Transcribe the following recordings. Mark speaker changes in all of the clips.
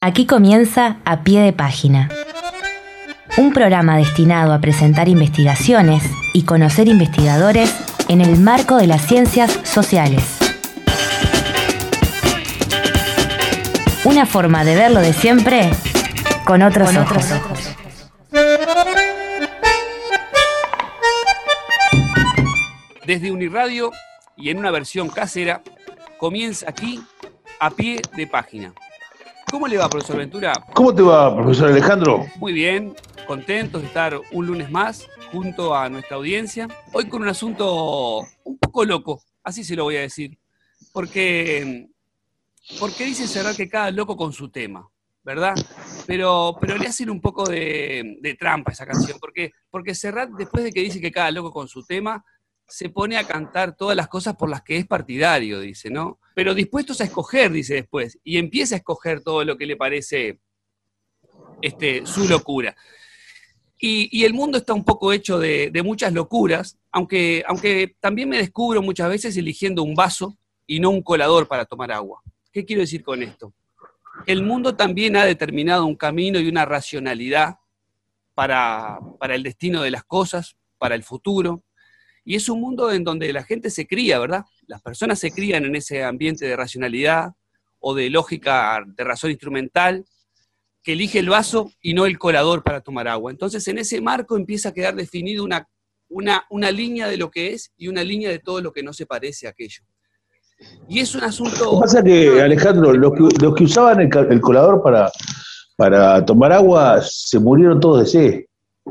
Speaker 1: Aquí comienza A Pie de Página, un programa destinado a presentar investigaciones y conocer investigadores en el marco de las ciencias sociales. Una forma de verlo de siempre con otros ojos.
Speaker 2: Desde Uniradio y en una versión casera, comienza aquí A Pie de Página. ¿Cómo le va, profesor Ventura?
Speaker 3: ¿Cómo te va, profesor Alejandro?
Speaker 2: Muy bien, contentos de estar un lunes más junto a nuestra audiencia. Hoy con un asunto un poco loco, así se lo voy a decir. Porque dice Serrat que cada loco con su tema, ¿verdad? Pero le hacen un poco de trampa a esa canción. Porque Serrat, después de que dice que cada loco con su tema, se pone a cantar todas las cosas por las que es partidario, dice, ¿no? Pero dispuestos a escoger, dice después, y empieza a escoger todo lo que le parece su locura. Y el mundo está un poco hecho de muchas locuras, aunque también me descubro muchas veces eligiendo un vaso y no un colador para tomar agua. ¿Qué quiero decir con esto? El mundo también ha determinado un camino y una racionalidad para el destino de las cosas, para el futuro. Y es un mundo en donde la gente se cría, ¿verdad? Las personas se crían en ese ambiente de racionalidad o de lógica, de razón instrumental, que elige el vaso y no el colador para tomar agua. Entonces, en ese marco empieza a quedar definido una línea de lo que es y una línea de todo lo que no se parece a aquello. Y es un asunto...
Speaker 3: Lo que pasa es que, Alejandro, los que usaban el colador para tomar agua se murieron todos de sed.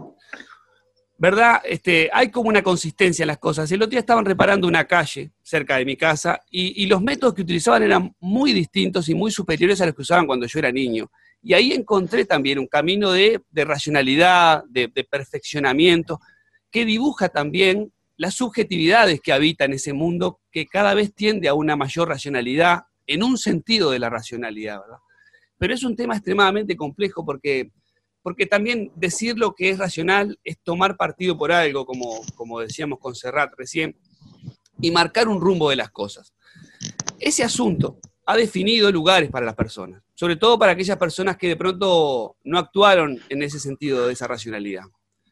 Speaker 2: ¿Verdad? Hay como una consistencia en las cosas. El otro día estaban reparando una calle cerca de mi casa y los métodos que utilizaban eran muy distintos y muy superiores a los que usaban cuando yo era niño. Y ahí encontré también un camino de racionalidad, de perfeccionamiento, que dibuja también las subjetividades que habitan ese mundo, que cada vez tiende a una mayor racionalidad, en un sentido de la racionalidad, ¿verdad? Pero es un tema extremadamente complejo porque también decir lo que es racional es tomar partido por algo, como decíamos con Serrat recién, y marcar un rumbo de las cosas. Ese asunto ha definido lugares para las personas, sobre todo para aquellas personas que de pronto no actuaron en ese sentido de esa racionalidad.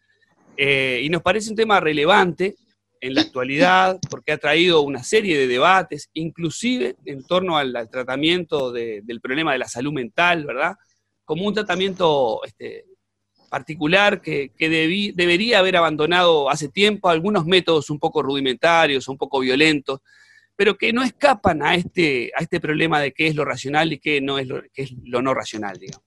Speaker 2: Y nos parece un tema relevante en la actualidad, porque ha traído una serie de debates, inclusive en torno al tratamiento del problema de la salud mental, ¿verdad? Como un tratamiento particular que debería haber abandonado hace tiempo algunos métodos un poco rudimentarios, un poco violentos, pero que no escapan a este problema de qué es lo racional y qué es lo no racional, digamos.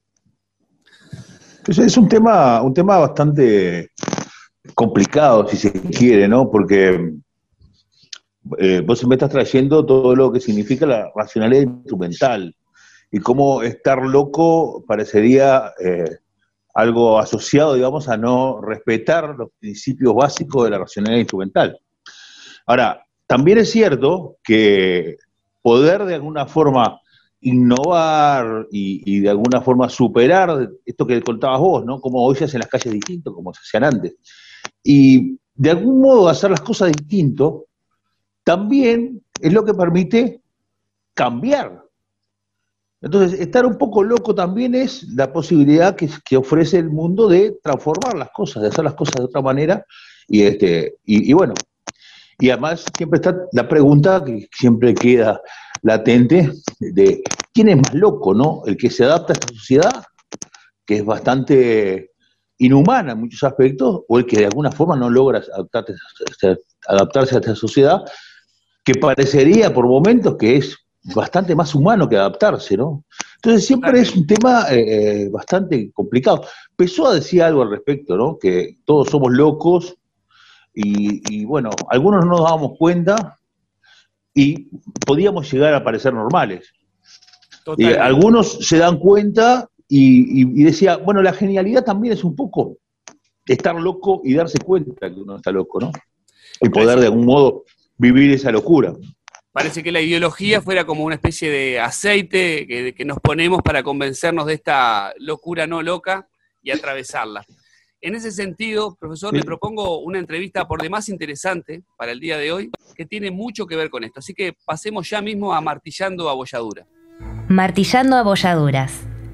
Speaker 3: Es un tema bastante complicado, si se quiere, ¿no? Porque vos me estás trayendo todo lo que significa la racionalidad instrumental y cómo estar loco parecería algo asociado, digamos, a no respetar los principios básicos de la racionalidad instrumental. Ahora, también es cierto que poder de alguna forma innovar y de alguna forma superar esto que contabas vos, ¿no? Como hoy se hacen las calles distinto, como se hacían antes. Y de algún modo hacer las cosas distinto también es lo que permite cambiar. Entonces, estar un poco loco también es la posibilidad que ofrece el mundo de transformar las cosas, de hacer las cosas de otra manera. Y bueno, y además siempre está la pregunta que siempre queda latente de quién es más loco, ¿no? El que se adapta a esta sociedad, que es bastante inhumana en muchos aspectos, o el que de alguna forma no logra adaptarse a esta sociedad, que parecería por momentos que es bastante más humano que adaptarse, ¿no? Entonces siempre es un tema bastante complicado. Pessoa decía algo al respecto, ¿no? Que todos somos locos y bueno, algunos no nos dábamos cuenta y podíamos llegar a parecer normales. Y algunos se dan cuenta y decía, bueno, la genialidad también es un poco estar loco y darse cuenta que uno está loco, ¿no? Y poder de algún modo vivir esa locura.
Speaker 2: Parece que la ideología fuera como una especie de aceite que nos ponemos para convencernos de esta locura no loca y atravesarla. En ese sentido, profesor, le propongo una entrevista por demás interesante para el día de hoy, que tiene mucho que ver con esto. Así que pasemos ya mismo a Martillando Abolladuras.
Speaker 1: Martillando Abolladuras,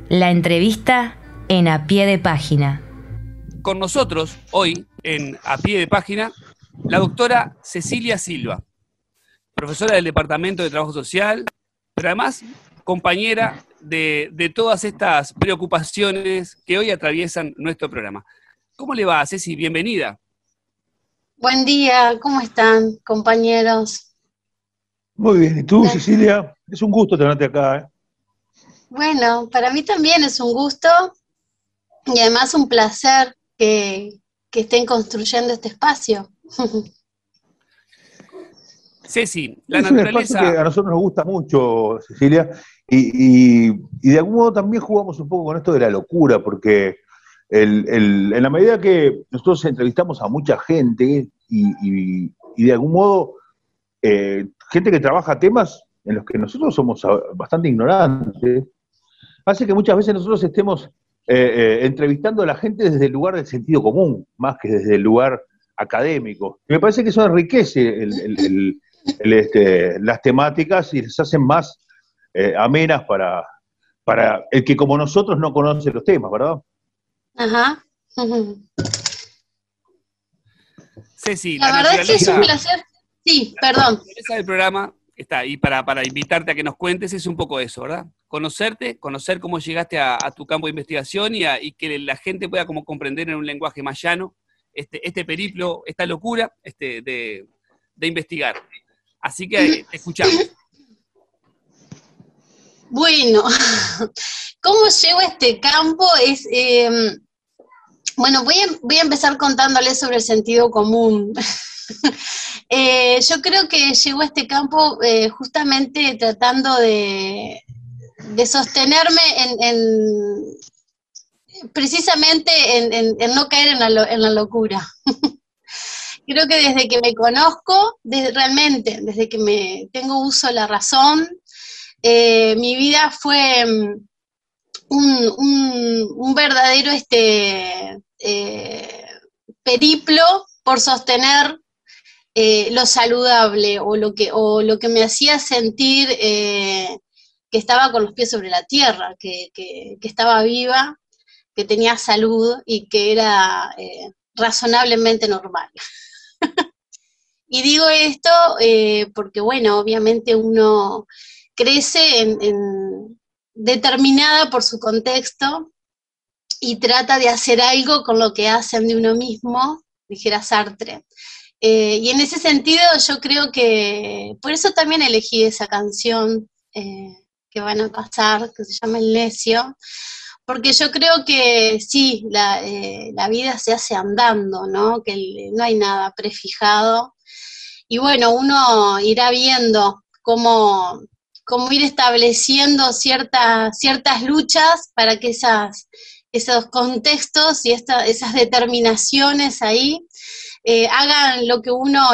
Speaker 1: La entrevista en A Pie de Página.
Speaker 2: Con nosotros hoy, en A Pie de Página, la doctora Cecilia Silva, profesora del Departamento de Trabajo Social, pero además compañera de todas estas preocupaciones que hoy atraviesan nuestro programa. ¿Cómo le va, Ceci? Bienvenida.
Speaker 4: Buen día, ¿cómo están, compañeros?
Speaker 3: Muy bien, ¿y tú, Cecilia? Es un gusto tenerte acá, ¿eh?
Speaker 4: Bueno, para mí también es un gusto y además un placer que estén construyendo este espacio.
Speaker 2: Ceci, la
Speaker 3: Es un espacio que
Speaker 2: naturaleza...
Speaker 3: a nosotros nos gusta mucho, Cecilia, y de algún modo también jugamos un poco con esto de la locura, porque en la medida que nosotros entrevistamos a mucha gente y de algún modo gente que trabaja temas en los que nosotros somos bastante ignorantes, hace que muchas veces nosotros estemos entrevistando a la gente desde el lugar del sentido común, más que desde el lugar académico. Y me parece que eso enriquece las temáticas y les hacen más amenas para el que como nosotros no conoce los temas, ¿verdad?
Speaker 4: Ajá.
Speaker 2: Ceci,
Speaker 4: La verdad es que es un placer. Sí, perdón.
Speaker 2: La naturaleza del programa está ahí para invitarte a que nos cuentes, es un poco eso, ¿verdad? Conocerte, conocer cómo llegaste a tu campo de investigación y que la gente pueda como comprender en un lenguaje más llano este periplo, esta locura de investigar. Así que te escuchamos.
Speaker 4: Bueno, ¿cómo llego a este campo? Bueno, voy a empezar contándoles sobre el sentido común. Yo creo que llegó a este campo justamente tratando de sostenerme precisamente en no caer en la locura. Creo que desde que me conozco, realmente, desde que tengo uso de la razón, mi vida fue un verdadero periplo por sostener lo saludable o lo que me hacía sentir que estaba con los pies sobre la tierra, que estaba viva, que tenía salud y que era razonablemente normal. Y digo esto porque, bueno, obviamente uno crece determinada por su contexto y trata de hacer algo con lo que hacen de uno mismo, dijera Sartre. Y en ese sentido yo creo que, por eso también elegí esa canción que van a pasar, que se llama El Necio, porque yo creo que sí, la vida se hace andando, ¿no? Que no hay nada prefijado. Y bueno, uno irá viendo cómo ir estableciendo ciertas luchas para que esos contextos y esas determinaciones ahí hagan lo que uno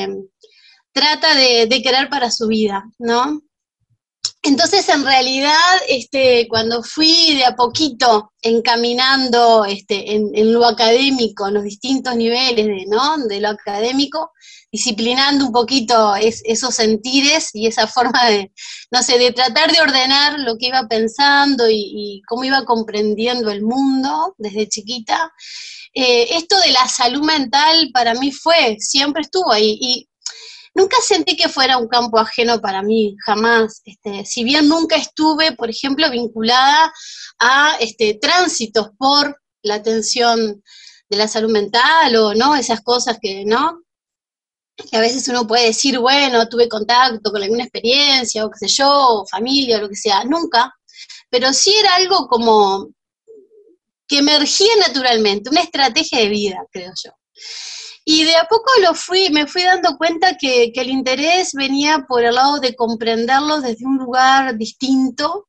Speaker 4: trata de querer para su vida, ¿no? Entonces, en realidad, cuando fui de a poquito encaminando en lo académico, en los distintos niveles de lo académico, disciplinando un poquito esos sentires y esa forma de tratar de ordenar lo que iba pensando y cómo iba comprendiendo el mundo desde chiquita, esto de la salud mental para mí siempre estuvo ahí, y nunca sentí que fuera un campo ajeno para mí, jamás. Si bien nunca estuve, por ejemplo, vinculada a tránsitos por la atención de la salud mental o no, esas cosas que a veces uno puede decir, bueno, tuve contacto con alguna experiencia, o qué sé yo, o familia, o lo que sea, nunca. Pero sí era algo como que emergía naturalmente, una estrategia de vida, creo yo. Y de a poco me fui dando cuenta que el interés venía por el lado de comprenderlo desde un lugar distinto,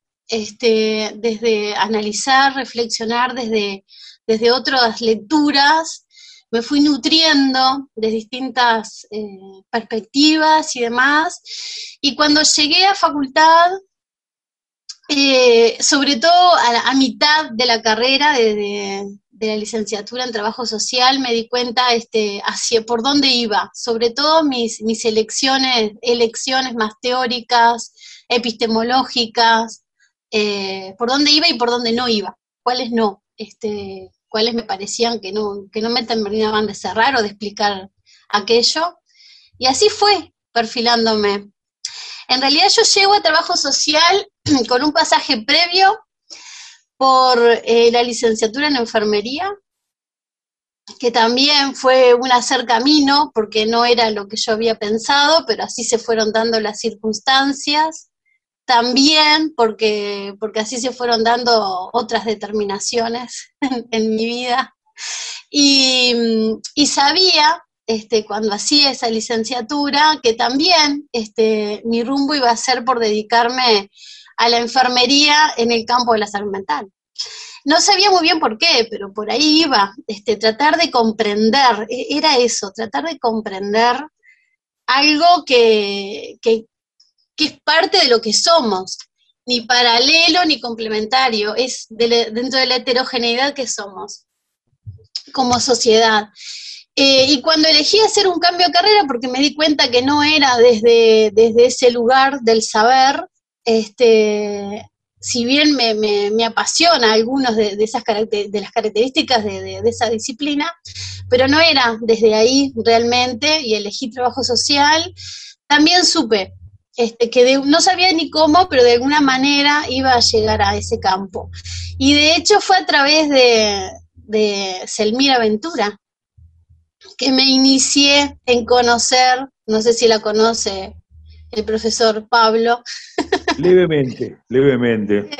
Speaker 4: desde analizar, reflexionar desde otras lecturas. Me fui nutriendo de distintas perspectivas y demás, y cuando llegué a facultad, sobre todo a mitad de la carrera de la licenciatura en Trabajo Social, me di cuenta hacia por dónde iba, sobre todo mis elecciones más teóricas, epistemológicas, por dónde iba y por dónde no iba, cuáles no, cuáles me parecían que no me terminaban de cerrar o de explicar aquello, y así fue perfilándome. En realidad yo llego a trabajo social con un pasaje previo por la licenciatura en enfermería, que también fue un hacer camino, porque no era lo que yo había pensado, pero así se fueron dando las circunstancias, también porque así se fueron dando otras determinaciones en mi vida, y sabía, cuando hacía esa licenciatura, que también mi rumbo iba a ser por dedicarme a la enfermería en el campo de la salud mental. No sabía muy bien por qué, pero por ahí iba, tratar de comprender, era eso, tratar de comprender algo que es parte de lo que somos, ni paralelo ni complementario, es dentro de la heterogeneidad que somos como sociedad. Y cuando elegí hacer un cambio de carrera, porque me di cuenta que no era desde ese lugar del saber, si bien me apasiona algunos de las características de esa disciplina, pero no era desde ahí realmente, y elegí trabajo social, también supe que no sabía ni cómo, pero de alguna manera iba a llegar a ese campo. Y de hecho fue a través de Selmira Ventura que me inicié en conocer, no sé si la conoce el profesor Pablo.
Speaker 3: Levemente.
Speaker 4: Levemente.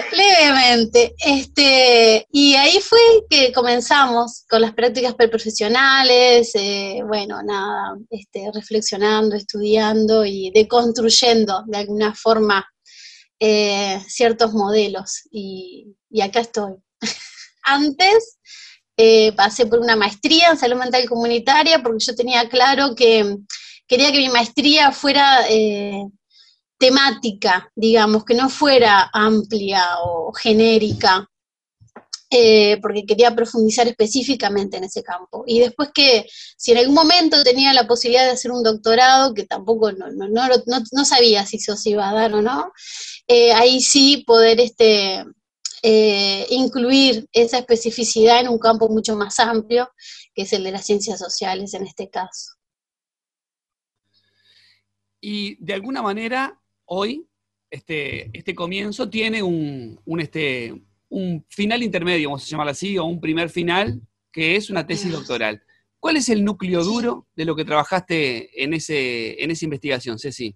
Speaker 4: Y ahí fue que comenzamos con las prácticas preprofesionales, reflexionando, estudiando y deconstruyendo de alguna forma ciertos modelos. Y acá estoy. Antes pasé por una maestría en salud mental comunitaria porque yo tenía claro que quería que mi maestría fuera temática, digamos, que no fuera amplia o genérica, porque quería profundizar específicamente en ese campo. Y después que, si en algún momento tenía la posibilidad de hacer un doctorado, que tampoco no sabía si eso se iba a dar o no, ahí sí poder incluir esa especificidad en un campo mucho más amplio, que es el de las ciencias sociales en este caso.
Speaker 2: Y de alguna manera, hoy, este comienzo tiene un final intermedio, vamos a llamarlo así, o un primer final, que es una tesis doctoral. ¿Cuál es el núcleo duro de lo que trabajaste en esa investigación, Ceci?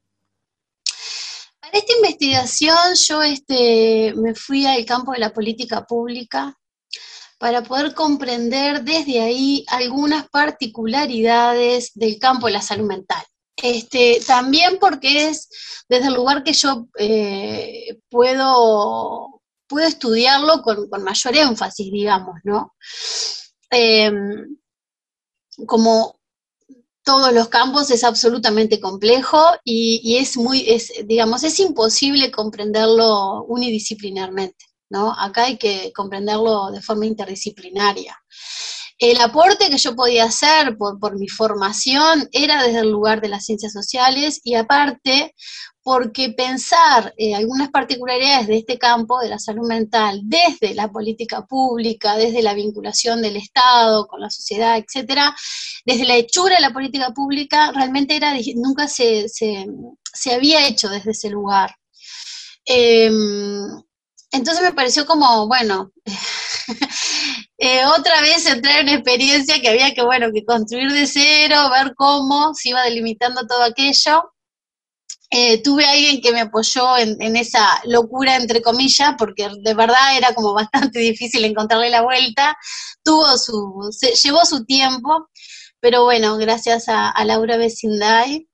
Speaker 4: Para esta investigación yo me fui al campo de la política pública para poder comprender desde ahí algunas particularidades del campo de la salud mental. También porque es desde el lugar que yo puedo estudiarlo con mayor énfasis, digamos, ¿no? Como todos los campos es absolutamente complejo y es imposible comprenderlo unidisciplinarmente, ¿no? Acá hay que comprenderlo de forma interdisciplinaria. El aporte que yo podía hacer por mi formación era desde el lugar de las ciencias sociales, y aparte porque pensar algunas particularidades de este campo, de la salud mental, desde la política pública, desde la vinculación del Estado con la sociedad, etcétera, desde la hechura de la política pública, realmente nunca se había hecho desde ese lugar. Entonces me pareció como, bueno, otra vez entrar en una experiencia que había que construir de cero, ver cómo se iba delimitando todo aquello. Tuve a alguien que me apoyó en esa locura, entre comillas, porque de verdad era como bastante difícil encontrarle la vuelta. Llevó su tiempo, pero bueno, gracias a Laura Vecinday,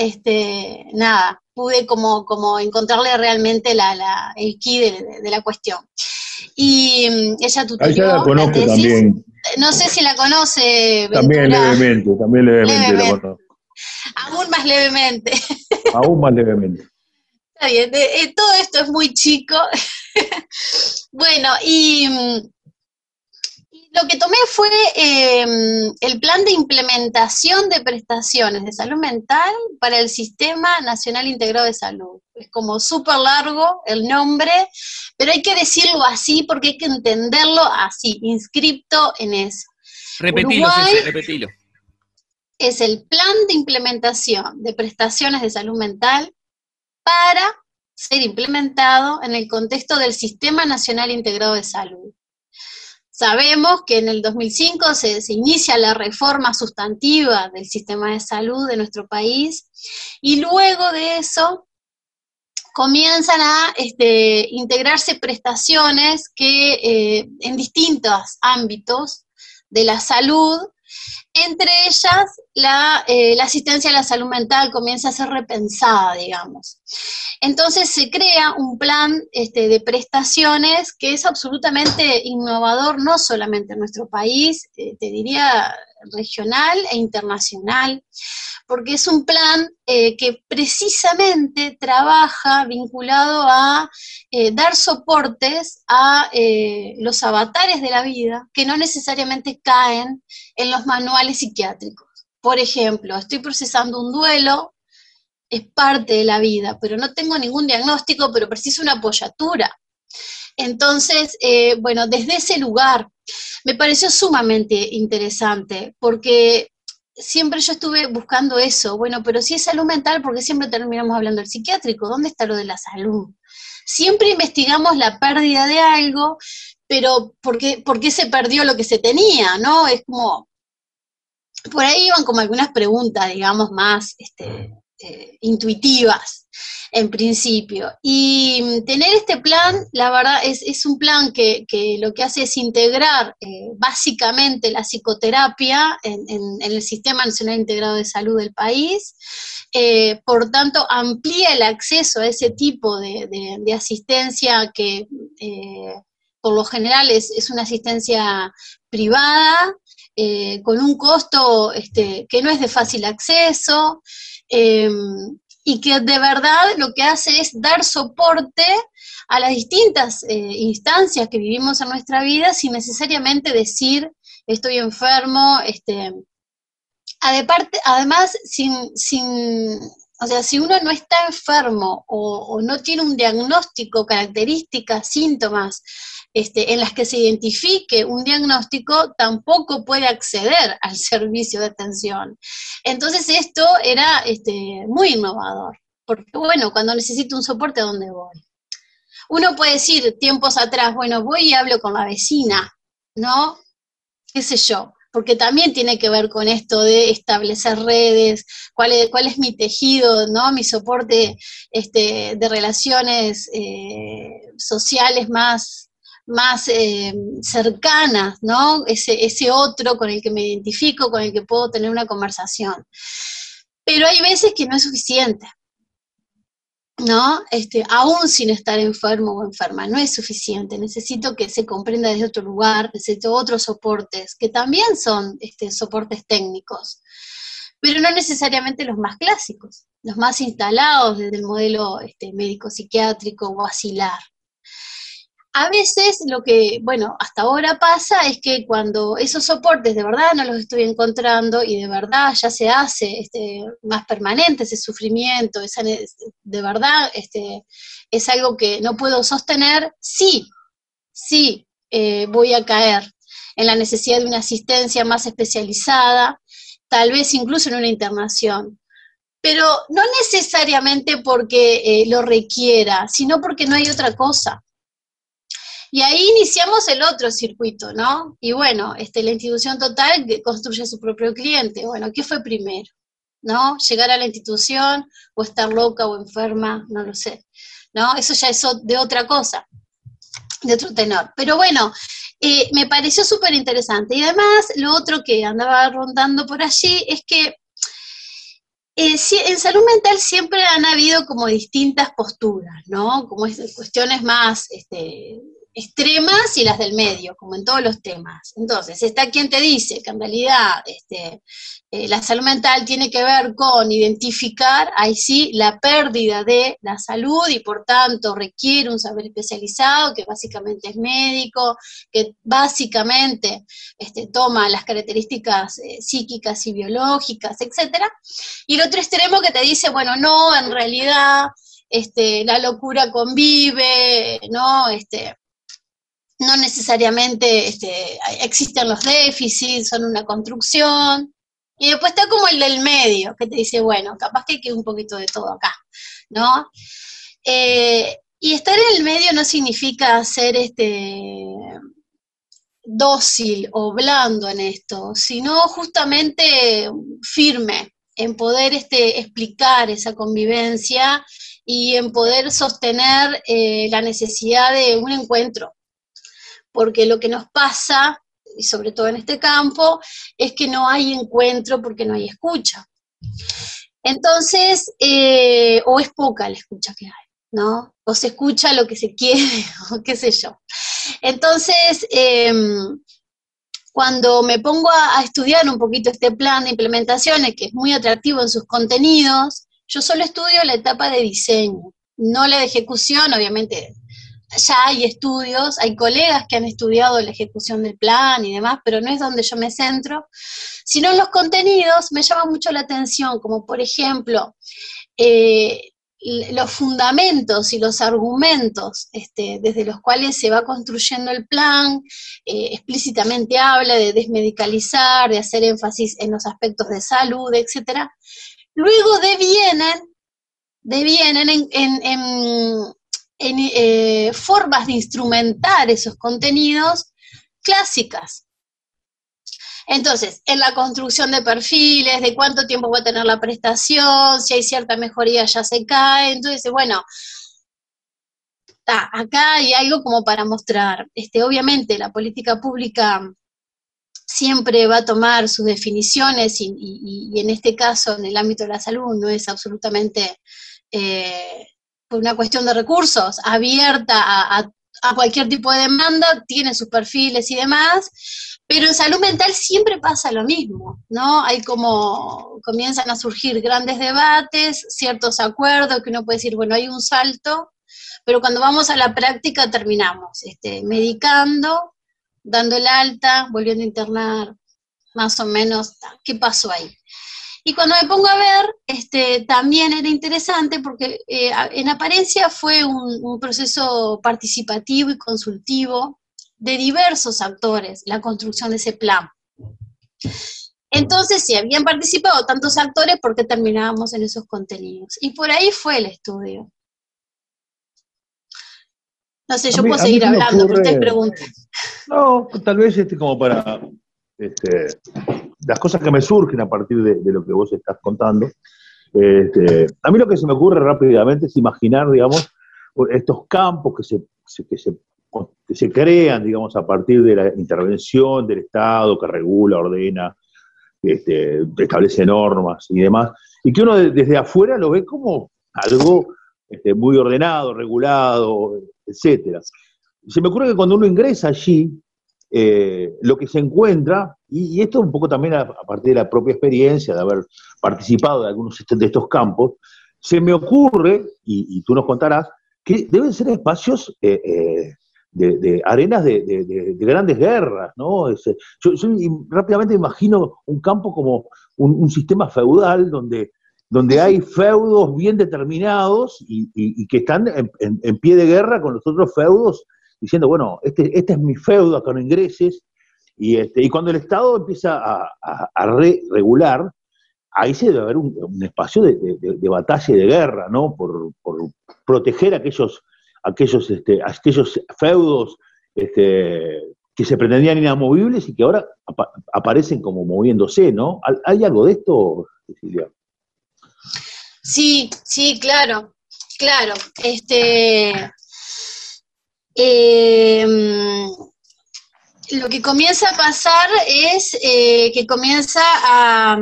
Speaker 4: pude como encontrarle realmente el quid de la cuestión. Y ella tutorió
Speaker 3: la conozco
Speaker 4: la tesis.
Speaker 3: También.
Speaker 4: No sé si la conoce,
Speaker 3: También
Speaker 4: Ventura.
Speaker 3: levemente la conozco.
Speaker 4: Aún más levemente.
Speaker 3: Aún más levemente.
Speaker 4: Está bien, todo esto es muy chico. Bueno, y Lo que tomé fue el plan de implementación de prestaciones de salud mental para el Sistema Nacional Integrado de Salud. Es como súper largo el nombre, pero hay que decirlo así porque hay que entenderlo así, inscripto en eso.
Speaker 2: Repetilo,
Speaker 4: Uruguay
Speaker 2: Ceci, repetilo.
Speaker 4: es el plan de implementación de prestaciones de salud mental para ser implementado en el contexto del Sistema Nacional Integrado de Salud. Sabemos que en el 2005 se inicia la reforma sustantiva del sistema de salud de nuestro país y luego de eso comienzan a integrarse prestaciones que en distintos ámbitos de la salud, entre ellas la asistencia a la salud mental comienza a ser repensada, digamos. Entonces se crea un plan de prestaciones que es absolutamente innovador, no solamente en nuestro país, te diría regional e internacional, porque es un plan que precisamente trabaja vinculado a dar soportes a los avatares de la vida que no necesariamente caen en los manuales psiquiátricos. Por ejemplo, estoy procesando un duelo, es parte de la vida, pero no tengo ningún diagnóstico, pero preciso una apoyatura. Entonces, bueno, desde ese lugar me pareció sumamente interesante, porque siempre yo estuve buscando eso, bueno, pero si es salud mental, ¿por qué siempre terminamos hablando del psiquiátrico? ¿Dónde está lo de la salud? Siempre investigamos la pérdida de algo, pero ¿por qué se perdió lo que se tenía? ¿No? Es como, por ahí iban como algunas preguntas, digamos, más intuitivas en principio. Y tener este plan, la verdad, es un plan que lo que hace es integrar básicamente la psicoterapia en el Sistema Nacional Integrado de Salud del país. Por tanto, amplía el acceso a ese tipo de asistencia que por lo general es una asistencia privada, con un costo que no es de fácil acceso, y que de verdad lo que hace es dar soporte a las distintas instancias que vivimos en nuestra vida sin necesariamente decir estoy enfermo, además o sea, si uno no está enfermo o no tiene un diagnóstico, características, síntomas en las que se identifique un diagnóstico, tampoco puede acceder al servicio de atención. Entonces esto era muy innovador, porque bueno, cuando necesito un soporte, ¿a dónde voy? Uno puede decir tiempos atrás, bueno, voy y hablo con la vecina, ¿no? ¿Qué sé yo? Porque también tiene que ver con esto de establecer redes, cuál es mi tejido, ¿no? Mi soporte de relaciones sociales más cercanas, ¿no? Ese otro con el que me identifico, con el que puedo tener una conversación. Pero hay veces que no es suficiente, ¿no? Aún sin estar enfermo o enferma, no es suficiente, necesito que se comprenda desde otro lugar, necesito otros soportes, que también son soportes técnicos, pero no necesariamente los más clásicos, los más instalados desde el modelo médico-psiquiátrico o asilar. A veces lo que, bueno, hasta ahora pasa es que cuando esos soportes de verdad no los estoy encontrando y de verdad ya se hace más permanente ese sufrimiento, de verdad es algo que no puedo sostener, sí, voy a caer en la necesidad de una asistencia más especializada, tal vez incluso en una internación. Pero no necesariamente porque lo requiera, sino porque no hay otra cosa. Y ahí iniciamos el otro circuito, ¿no? Y bueno, la institución total que construye su propio cliente. Bueno, ¿qué fue primero? ¿No? ¿Llegar a la institución o estar loca o enferma? No lo sé, ¿no? Eso ya es de otra cosa, de otro tenor. Pero bueno, me pareció súper interesante. Y además, lo otro que andaba rondando por allí es que en salud mental siempre han habido como distintas posturas, ¿no? Como cuestiones más extremas y las del medio, como en todos los temas. Entonces, está quien te dice que en realidad la salud mental tiene que ver con identificar, ahí sí, la pérdida de la salud y por tanto requiere un saber especializado, que básicamente es médico, que básicamente toma las características psíquicas y biológicas, etcétera. Y el otro extremo que te dice, bueno, no, en realidad la locura convive, ¿no? No necesariamente existen los déficits, son una construcción. Y después está como el del medio, que te dice, bueno, capaz que hay un poquito de todo acá, ¿no? Y estar en el medio no significa ser dócil o blando en esto, sino justamente firme, en poder explicar esa convivencia y en poder sostener la necesidad de un encuentro. Porque lo que nos pasa, y sobre todo en este campo, es que no hay encuentro porque no hay escucha. Entonces, o es poca la escucha que hay, ¿no? O se escucha lo que se quiere, o qué sé yo. Entonces, cuando me pongo a estudiar un poquito este plan de implementaciones, que es muy atractivo en sus contenidos, yo solo estudio la etapa de diseño, no la de ejecución, obviamente. Ya hay estudios, hay colegas que han estudiado la ejecución del plan y demás, pero no es donde yo me centro, sino en los contenidos me llama mucho la atención, como por ejemplo, los fundamentos y los argumentos desde los cuales se va construyendo el plan, explícitamente habla de desmedicalizar, de hacer énfasis en los aspectos de salud, etc. Luego devienen en formas de instrumentar esos contenidos clásicas. Entonces, en la construcción de perfiles, de cuánto tiempo va a tener la prestación, si hay cierta mejoría ya se cae, entonces, bueno, acá hay algo como para mostrar. Obviamente la política pública siempre va a tomar sus definiciones y en este caso, en el ámbito de la salud, no es absolutamente una cuestión de recursos, abierta a cualquier tipo de demanda, tiene sus perfiles y demás, pero en salud mental siempre pasa lo mismo, ¿no? Hay como, comienzan a surgir grandes debates, ciertos acuerdos que uno puede decir, bueno, hay un salto, pero cuando vamos a la práctica terminamos medicando, dando el alta, volviendo a internar, más o menos, ¿qué pasó ahí? Y cuando me pongo a ver, también era interesante porque en apariencia fue un proceso participativo y consultivo de diversos actores, la construcción de ese plan. Entonces, si habían participado tantos actores, ¿por qué terminábamos en esos contenidos? Y por ahí fue el estudio. No sé, yo puedo seguir hablando, pero ustedes preguntan.
Speaker 3: No, tal vez como para las cosas que me surgen a partir de lo que vos estás contando. A mí lo que se me ocurre rápidamente es imaginar, digamos, estos campos que se crean, digamos, a partir de la intervención del Estado que regula, ordena, establece normas y demás, y que uno desde afuera lo ve como algo muy ordenado, regulado, etcétera. Se me ocurre que cuando uno ingresa allí, lo que se encuentra, y esto un poco también a partir de la propia experiencia de haber participado de algunos de estos campos, se me ocurre, y tú nos contarás, que deben ser espacios de arenas de grandes guerras, ¿no? Yo rápidamente imagino un campo como un sistema feudal donde hay feudos bien determinados y que están en pie de guerra con los otros feudos, diciendo, bueno, este es mi feudo, acá no ingreses, y cuando el Estado empieza a regular, ahí se debe haber un espacio de batalla y de guerra, ¿no? Por proteger aquellos feudos que se pretendían inamovibles y que ahora aparecen como moviéndose, ¿no? ¿Hay algo de esto, Cecilia?
Speaker 4: Sí, claro. Lo que comienza a pasar es que comienza a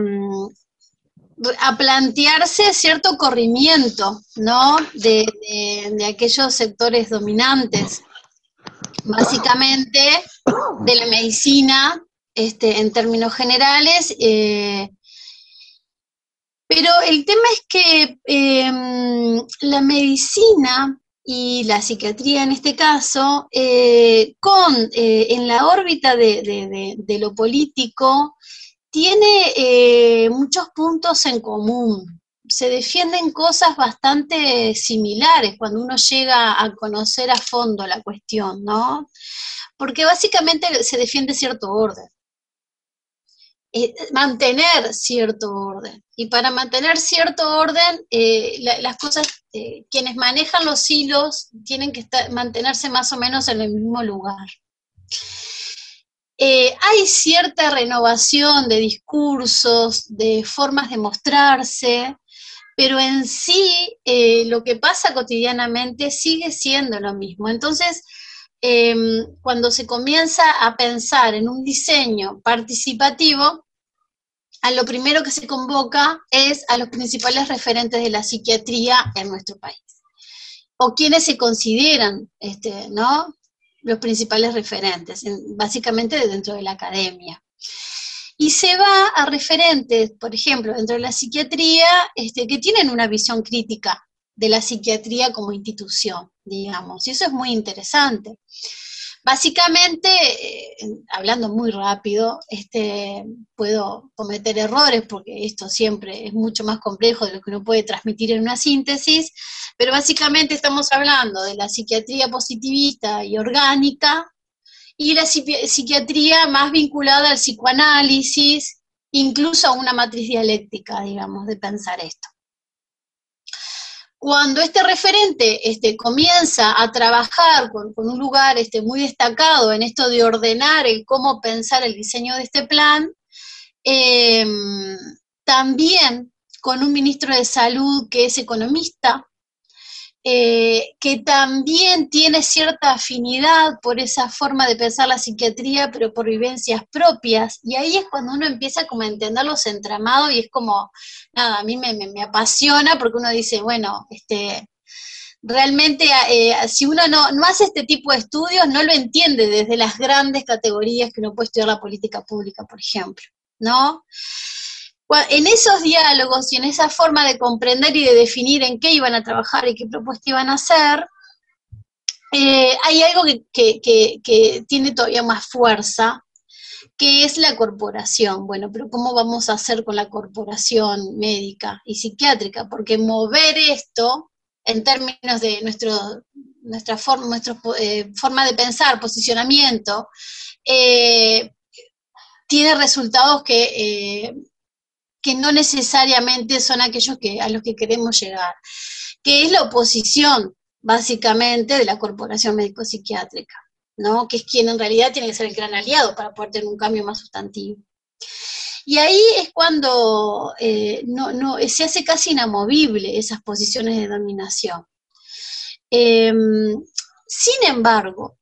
Speaker 4: plantearse cierto corrimiento, ¿no? De aquellos sectores dominantes. básicamente de la medicina, en términos generales, pero el tema es que la medicina y la psiquiatría en este caso, en la órbita de lo político, tiene muchos puntos en común. Se defienden cosas bastante similares cuando uno llega a conocer a fondo la cuestión, ¿no? Porque básicamente se defiende cierto orden. Mantener cierto orden. Y para mantener cierto orden, las cosas, quienes manejan los hilos tienen que mantenerse más o menos en el mismo lugar. Hay cierta renovación de discursos, de formas de mostrarse, pero en sí lo que pasa cotidianamente sigue siendo lo mismo. Entonces, cuando se comienza a pensar en un diseño participativo, a lo primero que se convoca es a los principales referentes de la psiquiatría en nuestro país, o quienes se consideran, ¿no?, los principales referentes, básicamente dentro de la academia. Y se va a referentes, por ejemplo, dentro de la psiquiatría, que tienen una visión crítica de la psiquiatría como institución, digamos, y eso es muy interesante. Básicamente, hablando muy rápido, puedo cometer errores porque esto siempre es mucho más complejo de lo que uno puede transmitir en una síntesis, pero básicamente estamos hablando de la psiquiatría positivista y orgánica y la psiquiatría más vinculada al psicoanálisis, incluso a una matriz dialéctica, digamos, de pensar esto. Cuando este referente comienza a trabajar con un lugar muy destacado en esto de ordenar el cómo pensar el diseño de este plan, también con un ministro de Salud que es economista, que también tiene cierta afinidad por esa forma de pensar la psiquiatría, pero por vivencias propias, y ahí es cuando uno empieza como a entender los entramados, y es como, nada, a mí me apasiona, porque uno dice, bueno, realmente si uno no hace este tipo de estudios, no lo entiende desde las grandes categorías que uno puede estudiar la política pública, por ejemplo, ¿no? En esos diálogos y en esa forma de comprender y de definir en qué iban a trabajar y qué propuesta iban a hacer, hay algo que tiene todavía más fuerza, que es la corporación. Bueno, pero ¿cómo vamos a hacer con la corporación médica y psiquiátrica? Porque mover esto, en términos de nuestra forma de pensar, posicionamiento, tiene resultados que no necesariamente son aquellos a los que queremos llegar, que es la oposición, básicamente, de la corporación médico-psiquiátrica, ¿no?, que es quien en realidad tiene que ser el gran aliado para poder tener un cambio más sustantivo. Y ahí es cuando se hace casi inamovible esas posiciones de dominación. Sin embargo,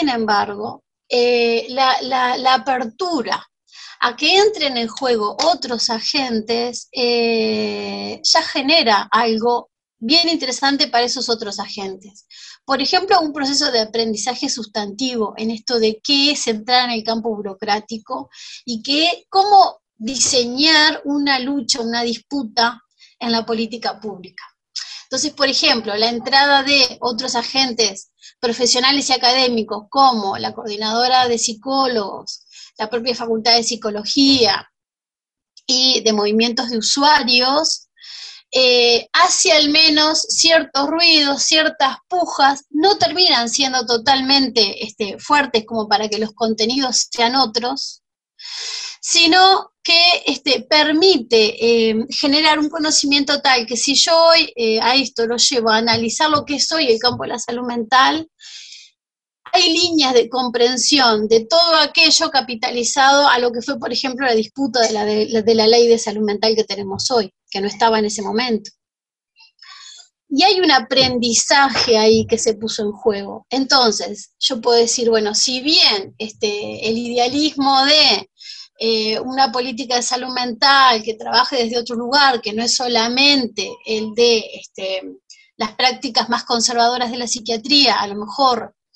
Speaker 4: la apertura a que entren en juego otros agentes, ya genera algo bien interesante para esos otros agentes. Por ejemplo, un proceso de aprendizaje sustantivo en esto de qué es entrar en el campo burocrático y cómo diseñar una lucha, una disputa en la política pública. Entonces, por ejemplo, la entrada de otros agentes profesionales y académicos como la coordinadora de psicólogos, la propia Facultad de Psicología y de movimientos de usuarios, hace al menos ciertos ruidos, ciertas pujas, no terminan siendo totalmente fuertes como para que los contenidos sean otros, sino que permite generar un conocimiento tal que si yo hoy a esto lo llevo a analizar lo que es hoy el campo de la salud mental, hay líneas de comprensión de todo aquello capitalizado a lo que fue, por ejemplo, la disputa de la ley de salud mental que tenemos hoy, que no estaba en ese momento. Y hay un aprendizaje ahí que se puso en juego. Entonces, yo puedo decir, bueno, si bien el idealismo de una política de salud mental que trabaje desde otro lugar, que no es solamente el de las prácticas más conservadoras de la psiquiatría, a lo mejor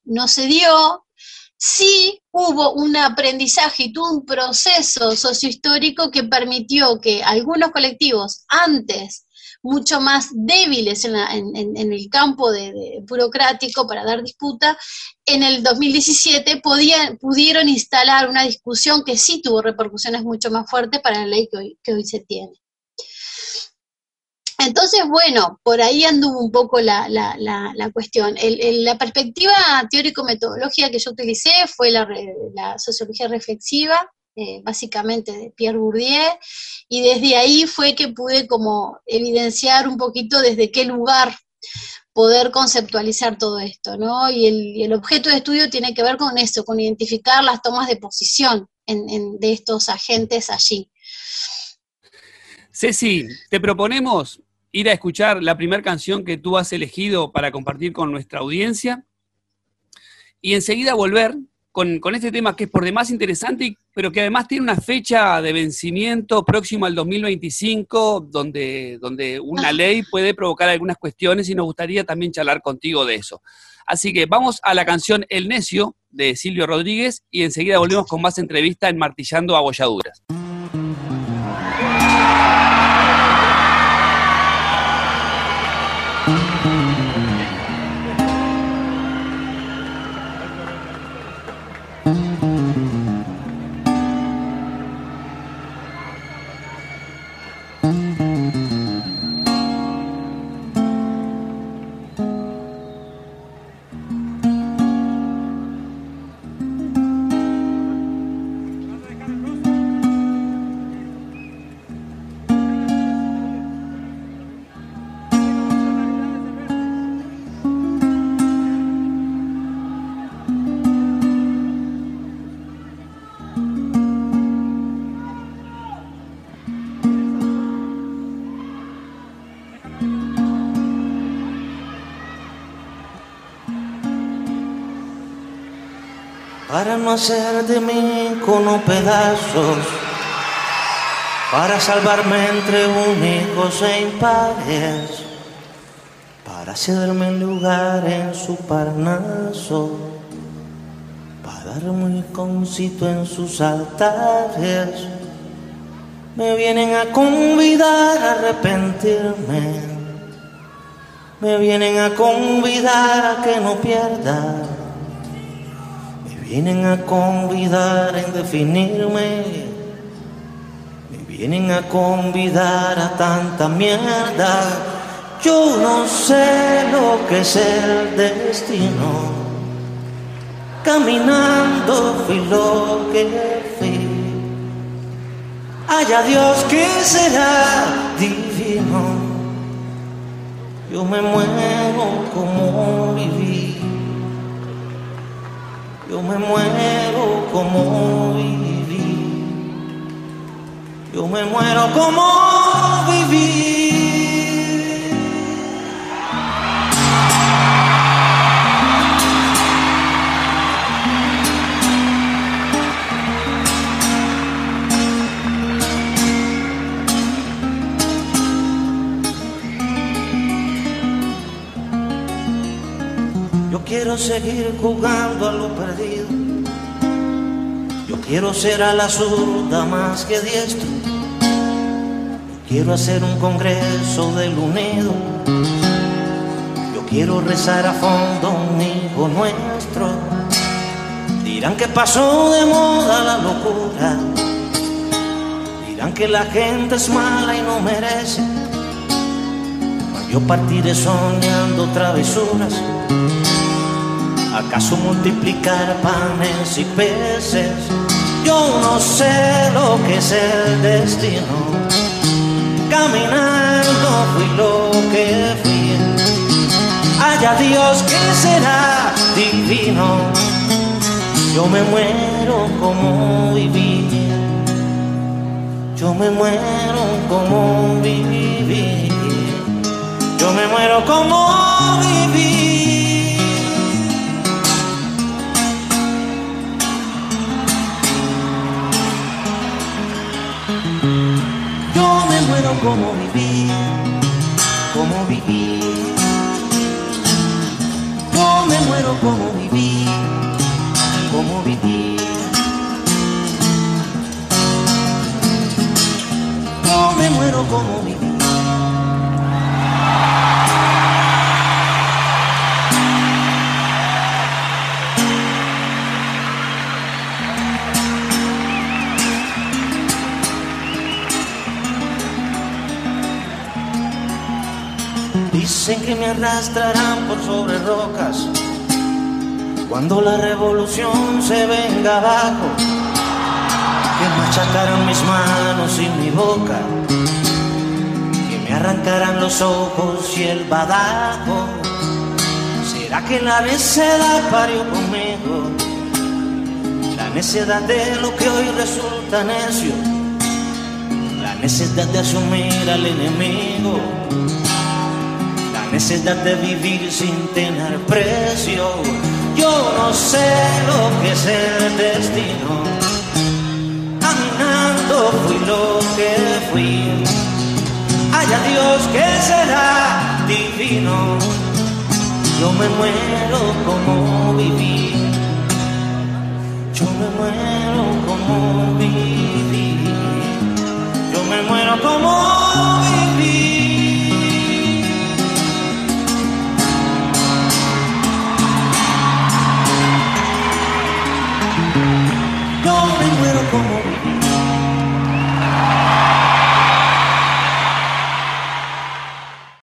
Speaker 4: no se dio. Sí hubo un aprendizaje y tuvo un proceso sociohistórico que permitió que algunos colectivos antes mucho más débiles en el campo burocrático para dar disputa, en el 2017 pudieron instalar una discusión que sí tuvo repercusiones mucho más fuertes para la ley que hoy se tiene. Entonces, bueno, por ahí anduvo un poco la cuestión. La perspectiva teórico-metodológica que yo utilicé fue la sociología reflexiva, básicamente de Pierre Bourdieu, y desde ahí fue que pude como evidenciar un poquito desde qué lugar poder conceptualizar todo esto, ¿no? Y el objeto de estudio tiene que ver con eso, con identificar las tomas de posición de estos agentes allí.
Speaker 2: Ceci, te proponemos ir a escuchar la primera canción que tú has elegido para compartir con nuestra audiencia y enseguida volver con este tema que es por demás interesante, pero que además tiene una fecha de vencimiento próximo al 2025, donde una ley puede provocar algunas cuestiones y nos gustaría también charlar contigo de eso. Así que vamos a la canción El Necio de Silvio Rodríguez y enseguida volvemos con más entrevista en Martillando Abolladuras.
Speaker 5: Para no hacer de mí cono pedazos, para salvarme entre únicos e impares, para cederme el lugar en su Parnaso, para darme un iconcito en sus altares, me vienen a convidar a arrepentirme, me vienen a convidar a que no pierda. Vienen a convidar en definirme, me vienen a convidar a tanta mierda. Yo no sé lo que es el destino, caminando fui lo que fui. Haya Dios que será divino, yo me muero como viví. Yo me muero como viví, yo me muero como viví. Yo quiero seguir jugando a lo perdido. Yo quiero ser a la zurda más que diestro. Yo quiero hacer un congreso del unido. Yo quiero rezar a fondo un hijo nuestro. Dirán que pasó de moda la locura. Dirán que la gente es mala y no merece. Yo partiré soñando travesuras. ¿Acaso multiplicar panes y peces? Yo no sé lo que es el destino. Caminando fui lo que fui. Haya Dios que será divino. Yo me muero como viví. Yo me muero como viví. Yo me muero como viví. Yo me muero como viví, como viví. Yo me muero como viví, como viví. Yo me muero como viví. Dicen que me arrastrarán por sobre rocas cuando la revolución se venga abajo, que machacarán mis manos y mi boca, que me arrancarán los ojos y el badajo. ¿Será que la necedad parió conmigo? La necedad de lo que hoy resulta necio, la necedad de asumir al enemigo, la necedad de vivir sin tener precio. Yo no sé lo que es el destino, caminando fui lo que fui. Haya Dios que será divino. Yo me muero como viví, yo me muero como viví, yo me muero como viví. Yo me muero como viví.